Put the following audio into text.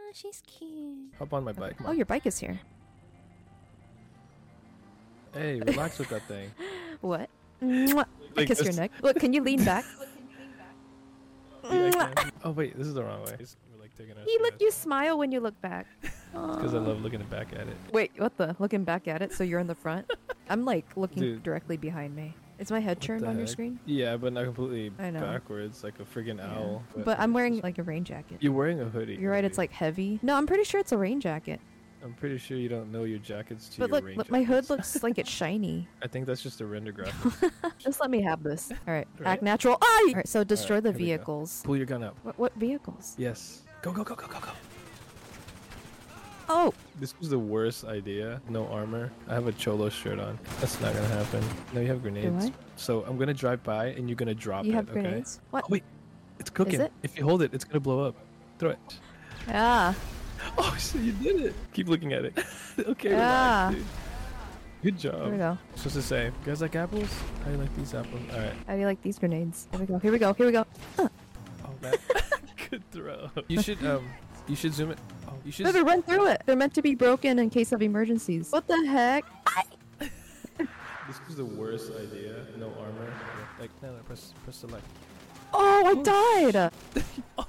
she's cute. Hop on my bike. Oh, your bike is here. Hey, relax with that thing. What? Mwah. I Like kiss your this. neck. Look, can you lean back? Yeah, I can. Oh wait, this is the wrong way. We're like taking our You smile when you look back. because I love looking back at it. Wait, what the? Looking back at it, so you're in the front? I'm like looking Dude. directly behind me. Is my head What turned the on your heck? screen? Yeah, but not completely I know. backwards, like a friggin' owl. But I'm wearing like a rain jacket. You're wearing a hoodie. You're right, it's like heavy. No, I'm pretty sure it's a rain jacket. I'm pretty sure you don't know your jackets to But your look, rain my hood jackets. looks like it's shiny. I think that's just a render graphic. Just let me have this. All right, Right? act natural. Ah! All right, so destroy Alright, the here we go. vehicles. Pull your gun up. What vehicles? Yes. Go, go, go, go, go, go. Oh, This was the worst idea. No armor. I have a cholo shirt on. That's not gonna happen. No, you have grenades. I? So I'm gonna drive by and you're gonna drop you it, have okay? grenades? What? Oh wait, it's cooking. it? If you hold it, it's gonna blow up. Throw it. Ah, Oh, so you did it. Keep looking at it. Okay, Ah. relax, dude. Good job. here we go. Supposed to say, you guys like apples? How do you like these apples? All right. How do you like these grenades? Here we go. Here we go. Here we go. Oh man, good throw. You should zoom it. Oh, you should. No, they run through it. They're meant to be broken in case of emergencies. What the heck? This was the worst idea. No armor. Like no, press select. Oh, I died. Oh